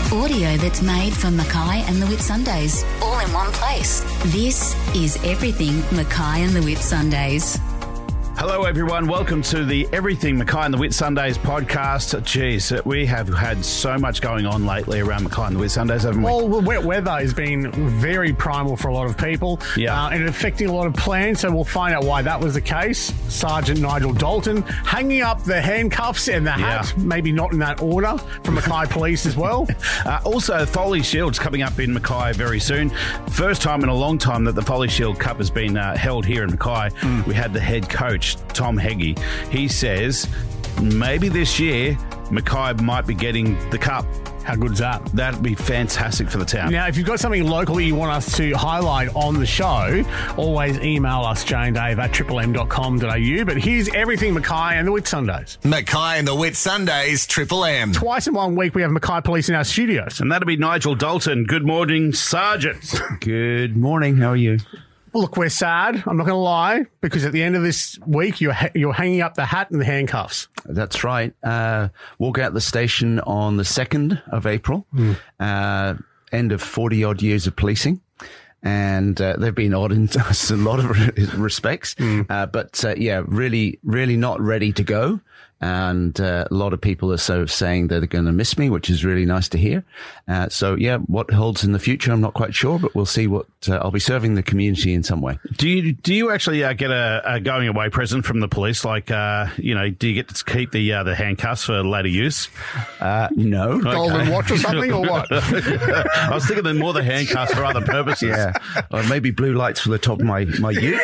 Audio that's made for Mackay and the Whitsundays, all in one place. This is Everything Mackay and the Whitsundays. Hello, everyone. Welcome to the Everything Mackay and the Whitsundays podcast. Geez, we have had so much going on lately around Mackay and the Whitsundays, haven't we? Well, the wet weather has been very primal for a lot of people, and affecting a lot of plans, so we'll find out why that was the case. Sergeant Nigel Dalton hanging up the handcuffs and the hat, maybe not in that order, from Mackay Police as well. Also, Foley Shield's coming up in Mackay very soon. First time in a long time that the Foley Shield Cup has been held here in Mackay. We had the head coach, Tom Heggie. He says maybe this year Mackay might be getting the cup. How good is that? That'd be fantastic for the town. Now, if you've got something locally you want us to highlight on the show, always email us, janeandave@triplem.com.au. But here's Everything Mackay and the Whitsundays. Mackay and the Whitsundays, Triple M. Twice in 1 week we have Mackay Police in our studios. And that'll be Nigel Dalton. Good morning, Sergeant. Good morning. How are you? Look, we're sad. I'm not going to lie, because at the end of this week, you're hanging up the hat and the handcuffs. That's right. Walk out the station on the 2nd of April, end of 40-odd years of policing. And they've been odd in a lot of respects. But really, really not ready to go. And a lot of people are sort of saying that they're going to miss me, which is really nice to hear. What holds in the future, I'm not quite sure, but we'll see what I'll be serving the community in some way. Do you actually get a going away present from the police? Like, do you get to keep the handcuffs for later use? No. Golden watch or something, or what? I was thinking more the handcuffs for other purposes. Yeah. Or maybe blue lights for the top of my ute.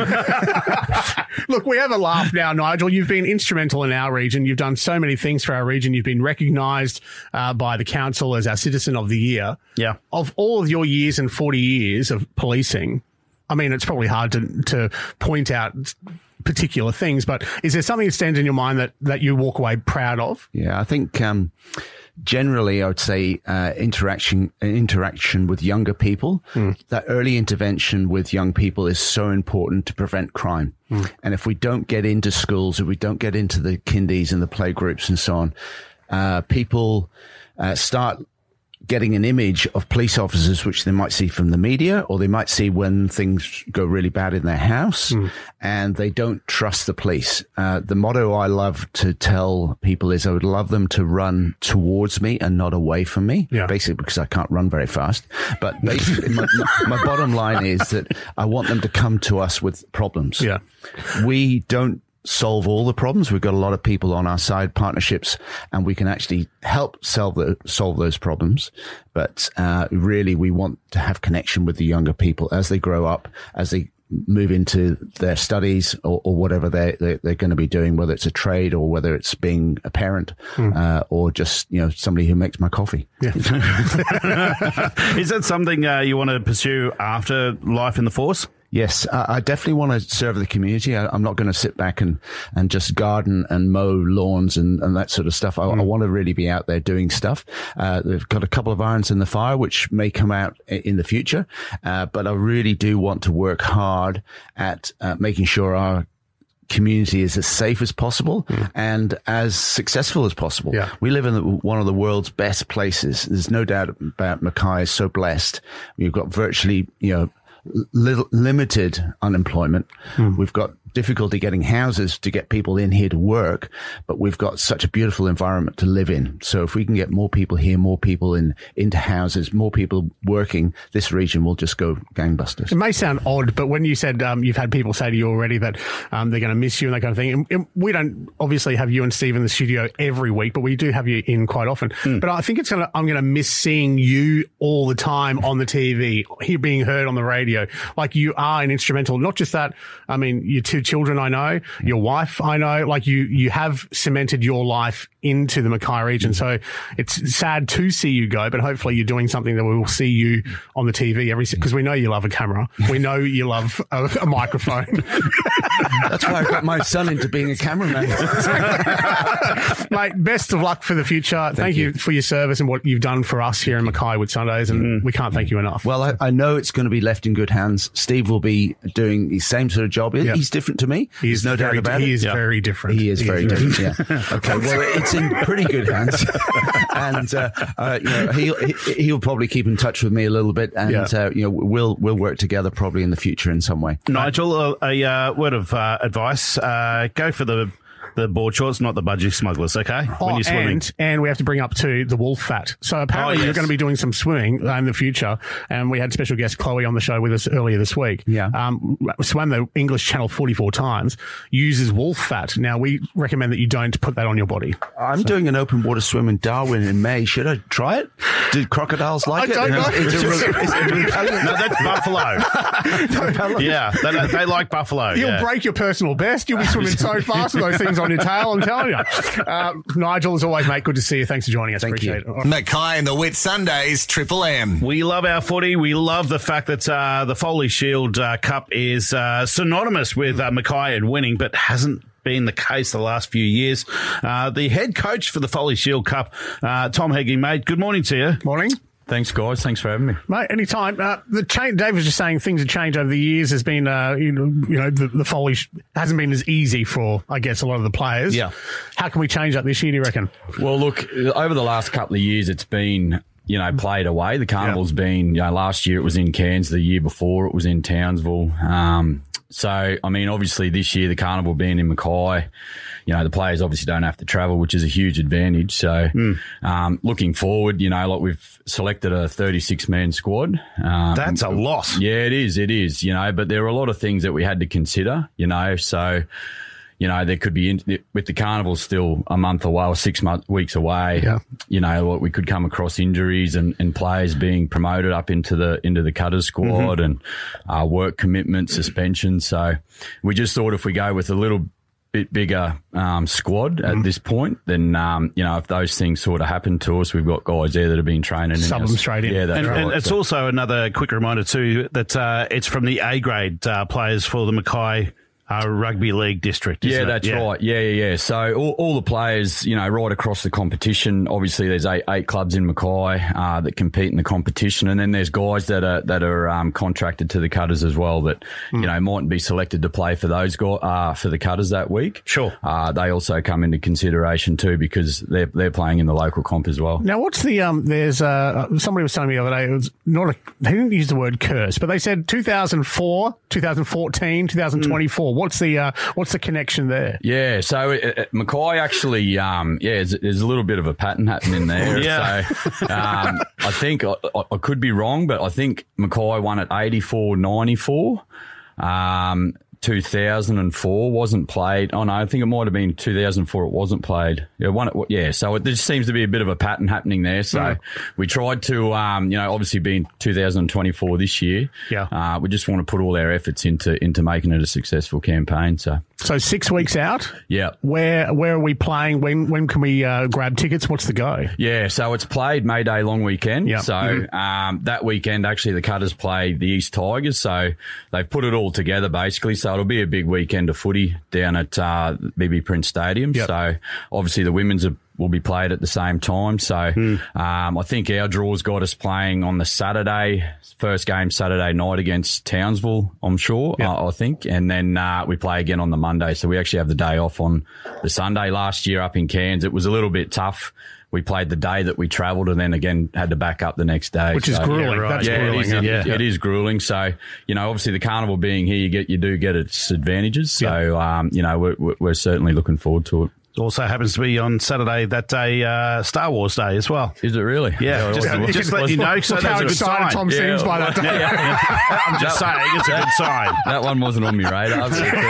Look, we have a laugh now, Nigel. You've been instrumental in our region. You've done so many things for our region. You've been recognised by the council as our Citizen of the Year. Yeah. Of all of your years and 40 years of policing, I mean, it's probably hard to point out particular things, but is there something that stands in your mind that you walk away proud of? Yeah, I think generally I would say interaction with younger people. That early intervention with young people is so important to prevent crime. And if we don't get into schools, if we don't get into the kindies and the play groups and so on, people start getting an image of police officers, which they might see from the media, or they might see when things go really bad in their house, and they don't trust the police. The motto I love to tell people is I would love them to run towards me and not away from me, basically because I can't run very fast. But basically, my bottom line is that I want them to come to us with problems. Yeah. We don't solve all the problems. We've got a lot of people on our side, partnerships, and we can actually help solve those problems. But really, we want to have connection with the younger people as they grow up, as they move into their studies or whatever they're going to be doing, whether it's a trade or whether it's being a parent or just somebody who makes my coffee. Yeah. Is that something you want to pursue after life in the force? Yes, I definitely want to serve the community. I'm not going to sit back and just garden and mow lawns and that sort of stuff. I want to really be out there doing stuff. They've got a couple of irons in the fire, which may come out in the future. But I really do want to work hard at making sure our community is as safe as possible and as successful as possible. Yeah. We live in one of the world's best places. There's no doubt about Mackay is so blessed. We've got virtually, limited unemployment. We've got difficulty getting houses to get people in here to work, but we've got such a beautiful environment to live in. So if we can get more people here, more people into houses, more people working, this region will just go gangbusters. It may sound odd, but when you said you've had people say to you already that they're going to miss you and that kind of thing, and we don't obviously have you and Steve in the studio every week, but we do have you in quite often. But I think I'm going to miss seeing you all the time on the TV, being heard on the radio. Like, you are an instrumental, not just that. I mean, your two children, I know, your wife, I know, like you have cemented your life into the Mackay region. So it's sad to see you go, but hopefully you're doing something that we will see you on the TV because we know you love a camera. We know you love a microphone. That's why I got my son into being a cameraman. Mate, best of luck for the future. Thank you for your service and what you've done for us here in Mackay Whitsundays, and we can't thank you enough. Well, I know it's going to be left in good hands. Steve will be doing the same sort of job. He's different different to me. There's no doubt about it. He is very different. He is very different. Yeah. Okay. Well, it's in pretty good hands, and he'll probably keep in touch with me a little bit, and we'll work together probably in the future in some way. Nigel, a word of advice: go for the board shorts, not the budgie smugglers, okay? When you're swimming. And we have to bring up to the wolf fat. So apparently you're going to be doing some swimming in the future. And we had special guest Chloe on the show with us earlier this week. Yeah. Swam the English Channel 44 times, uses wolf fat. Now, we recommend that you don't put that on your body. I'm doing an open water swim in Darwin in May. Should I try it? Do crocodiles like it? I don't know. No, that's buffalo. Yeah, they like buffalo. You'll break your personal best. You'll be swimming so fast with those things on your tail, I'm telling you. Nigel, as always, mate, good to see you. Thanks for joining us. Appreciate it. Mackay and the Whit Sundays, Triple M. We love our footy. We love the fact that the Foley Shield Cup is synonymous with Mackay and winning, but hasn't been the case the last few years. The head coach for the Foley Shield Cup, Tom Heggie, mate, good morning to you. Morning. Thanks, guys. Thanks for having me. Mate, anytime. Dave was just saying things have changed over the years. There's been, the Foley hasn't been as easy for, I guess, a lot of the players. Yeah. How can we change that this year, do you reckon? Well, look, over the last couple of years, it's been, played away. The carnival's been, last year it was in Cairns. The year before it was in Townsville. So, I mean, obviously this year, the carnival being in Mackay, the players obviously don't have to travel, which is a huge advantage. So, looking forward, we've selected a 36-man squad. That's a lot. Yeah, it is, but there are a lot of things that we had to consider, so, there could be, with the carnival still a month away or 6 weeks away, we could come across injuries and players being promoted up into the cutters squad and work commitment, suspension. So we just thought if we go with a little bit bigger squad at this point, then if those things sort of happen to us, we've got guys there that have been training. Sub them straight in. Yeah, that's right. And it's also another quick reminder too that it's from the A grade players for the Mackay rugby league district. Yeah, that's right. Yeah. So all the players, right across the competition. Obviously, there's eight clubs in Mackay that compete in the competition, and then there's guys that are contracted to the cutters as well that mightn't be selected to play for those guys for the cutters that week. Sure. They also come into consideration too because they're playing in the local comp as well. Now, what's the there's somebody was telling me the other day, it was they didn't use the word curse, but they said 2004, 2014, 2024. What's the connection there? Yeah, so Mackay actually, there's a little bit of a pattern happening there. Yeah. So I think I could be wrong, but I think Mackay won at 84-94. 2004 wasn't played. Oh no, I think it might have been 2004. It wasn't played. So there just seems to be a bit of a pattern happening there. So we tried to, obviously being 2024 this year. Yeah. We just want to put all our efforts into making it a successful campaign. So 6 weeks out. Yeah. Where are we playing? When can we grab tickets? What's the go? Yeah. So it's played May Day long weekend. Yeah. So that weekend actually the Cutters play the East Tigers. So they've put it all together basically. So it'll be a big weekend of footy down at BB Prince Stadium. Yep. So obviously the women's will be played at the same time. So I think our draw's got us playing on the Saturday, first game Saturday night against Townsville, I'm sure, Yep. I think. And then we play again on the Monday. So we actually have the day off on the Sunday. Last year up in Cairns, it was a little bit tough. We played the day that we travelled and then again had to back up the next day. Which is grueling. That's grueling. It is grueling. So, obviously the carnival being here, you do get its advantages. So, we're certainly looking forward to it. Also happens to be on Saturday, that day, Star Wars Day as well. Is it really? Yeah, just let you know. So that's a good sign. Tom seems by that day. I'm just saying, it's a good sign. That one wasn't on my radar.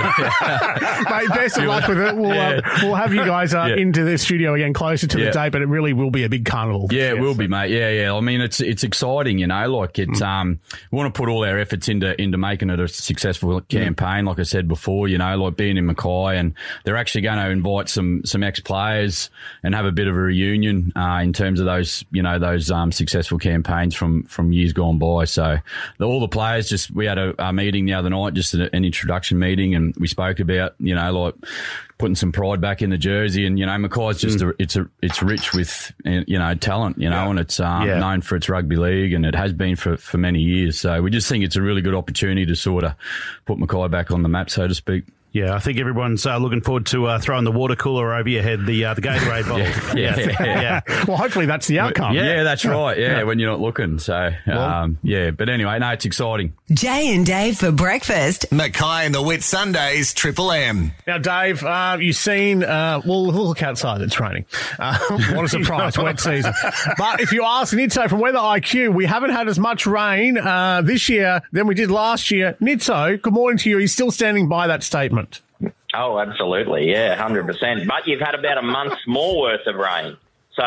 Mate, best of luck with it. We'll have you guys into the studio again closer to the day, but it really will be a big carnival. Yeah, it will be, mate. Yeah. I mean, it's exciting, we want to put all our efforts into making it a successful campaign. Like I said before, like being in Mackay, and they're actually going to invite some ex-players and have a bit of a reunion in terms of those successful campaigns from years gone by. So all the players we had a meeting the other night, just an introduction meeting, and we spoke about like putting some pride back in the jersey, and Mackay's just it's rich with talent, and it's known for its rugby league, and it has been for many years. So we just think it's a really good opportunity to sort of put Mackay back on the map, so to speak. Yeah, I think everyone's looking forward to throwing the water cooler over your head, the Gatorade bottle. Yeah. Well, hopefully that's the outcome. Yeah, that's right. Yeah, when you're not looking. So, but anyway, no, it's exciting. Jay and Dave for breakfast. Mackay and the Whit Sundays, Triple M. Now, Dave, you've seen, look outside, it's raining. What a surprise, wet season. But if you ask Nitso from Weather IQ, we haven't had as much rain this year than we did last year. Nitso, good morning to you. He's still standing by that statement. Oh, absolutely. Yeah, 100%. But you've had about a month's more worth of rain.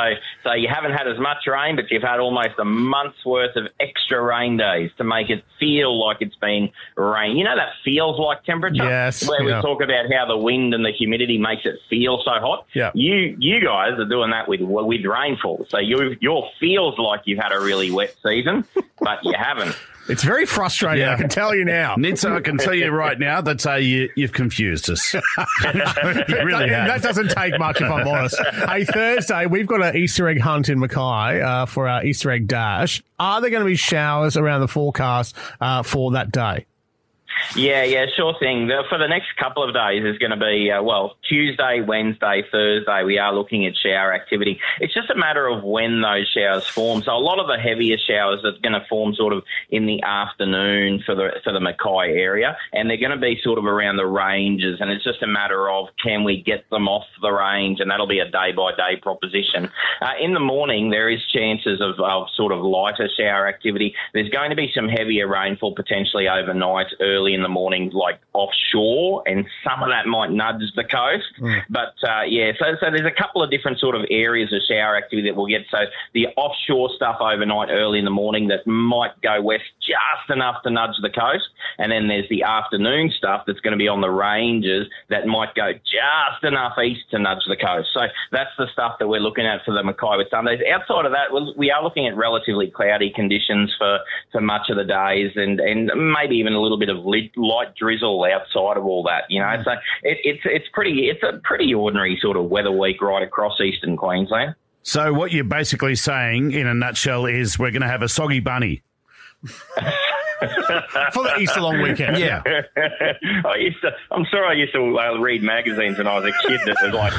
So you haven't had as much rain, but you've had almost a month's worth of extra rain days to make it feel like it's been rain. You know that feels like temperature? Yes. Where we talk about how the wind and the humidity makes it feel so hot. Yeah. You guys are doing that with rainfall. So your feels like you've had a really wet season, but you haven't. It's very frustrating, I can tell you now. Nitso, I can tell you right now that you've confused us. You really have. That doesn't take much, if I'm honest. Hey, Thursday, we've got an Easter egg hunt in Mackay for our Easter egg dash. Are there going to be showers around the forecast for that day? Yeah, sure thing. For the next couple of days is going to be, Tuesday, Wednesday, Thursday, we are looking at shower activity. It's just a matter of when those showers form. So a lot of the heavier showers are going to form sort of in the afternoon for the Mackay area, and they're going to be sort of around the ranges, and it's just a matter of can we get them off the range, and that'll be a day-by-day proposition. In the morning, there is chances of sort of lighter shower activity. There's going to be some heavier rainfall potentially overnight, early in the morning, like offshore, and some of that might nudge the coast. But so there's a couple of different sort of areas of shower activity that we'll get. So the offshore stuff overnight, early in the morning, that might go west just enough to nudge the coast, and then there's the afternoon stuff that's going to be on the ranges that might go just enough east to nudge the coast. So that's the stuff that we're looking at for the Mackay with Sundays. Outside of that, we are looking at relatively cloudy conditions for much of the days, and maybe even a little bit of light drizzle outside of all that, you know. So it's a pretty ordinary sort of weather week right across eastern Queensland. So what you're basically saying in a nutshell is we're going to have a soggy bunny. For the Easter long weekend. Yeah. I'm sorry I used to read magazines when I was a kid that was like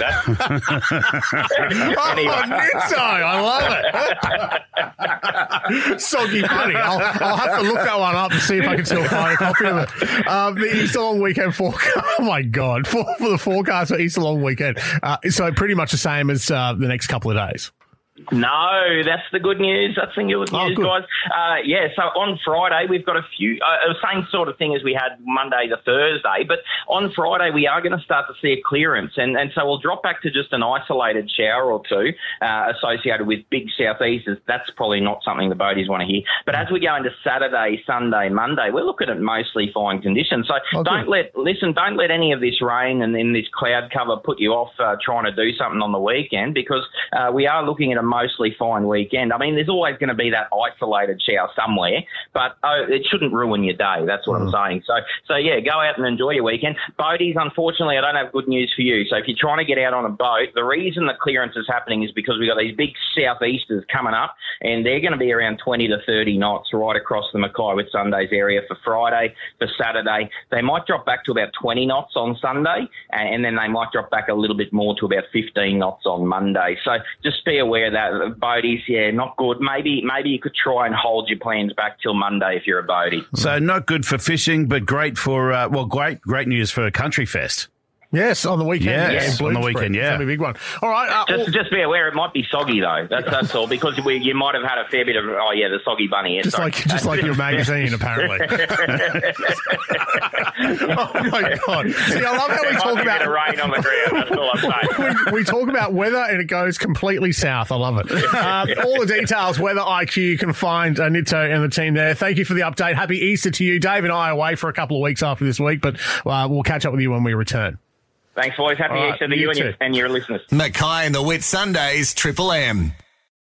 that. Anyway. Nitso, I love it. Soggy bunny. I'll have to look that one up and see if I can still find a copy of it. The Easter long weekend forecast. Oh my God. For the forecast for Easter long weekend. So pretty much the same as the next couple of days. No, that's the good news. That's the good news, guys. So on Friday, we've got a few, same sort of thing as we had Monday to Thursday, but on Friday, we are going to start to see a clearance. And so we'll drop back to just an isolated shower or two associated with big southeasters. That's probably not something the boaties want to hear. But as we go into Saturday, Sunday, Monday, we're looking at mostly fine conditions. So don't let any of this rain and then this cloud cover put you off trying to do something on the weekend, because we are looking at a mostly fine weekend. I mean, there's always going to be that isolated shower somewhere, but it shouldn't ruin your day. That's what I'm saying. So yeah, go out and enjoy your weekend. Boaties, unfortunately, I don't have good news for you. So if you're trying to get out on a boat, the reason the clearance is happening is because we've got these big southeasters coming up, and they're going to be around 20 to 30 knots right across the Mackay with Sundays area for Friday. For Saturday, they might drop back to about 20 knots on Sunday, and then they might drop back a little bit more to about 15 knots on Monday. So just be aware that boaties, not good. Maybe you could try and hold your plans back till Monday if you're a boatie. So not good for fishing, but great for great news for Country Fest. Yes, on the weekend. Yes, on the weekend, yeah. It's a big one. All right. Just be aware it might be soggy, though. That's all, because you might have had a fair bit of, the soggy bunny. Just like your magazine, apparently. Oh, my God. See, I love how we talk about rain on the ground. That's all I'm saying. we talk about weather, and it goes completely south. I love it. All the details, Weather IQ, you can find Nitso and the team there. Thank you for the update. Happy Easter to you. Dave and I are away for a couple of weeks after this week, but we'll catch up with you when we return. Thanks, boys. Happy Easter to you and your listeners. Mackay and the Whit Sundays, Triple M.